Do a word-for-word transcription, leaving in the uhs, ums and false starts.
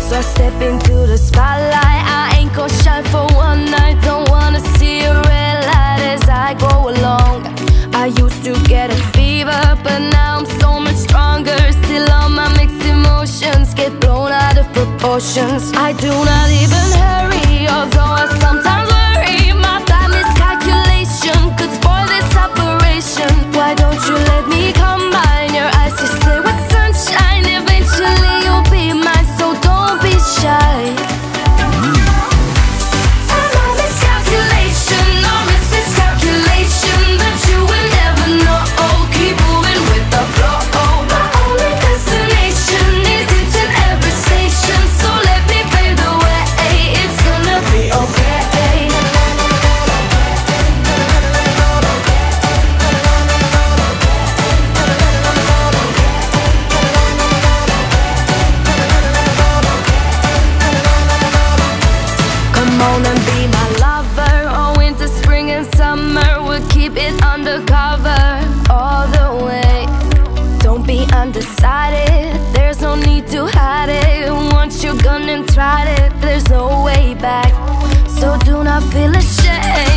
So I step into the spotlight. I ain't gon' shine for one night. Don't wanna see a red light as I go along. I used to get a fever, but now I'm so much stronger. Still all my mixed emotions get blown out of proportions. I do not even hurry, although I sometimes worry. My bad miscalculation could spoil this operation. Why don't you let me combine your eyes to stay with sunshine? Eventually you'll be mine, so don't be shy. Am I miscalculation or is miscalculation? But you will never know. Keep moving with the flow. My only destination is each and every station. So let me pave the way. It's gonna be okay. Come on and be my lover. All winter, spring and summer, we'll keep it undercover all the way. Don't be undecided, there's no need to hide it. Once you're gone and tried it, there's no way back. So do not feel ashamed.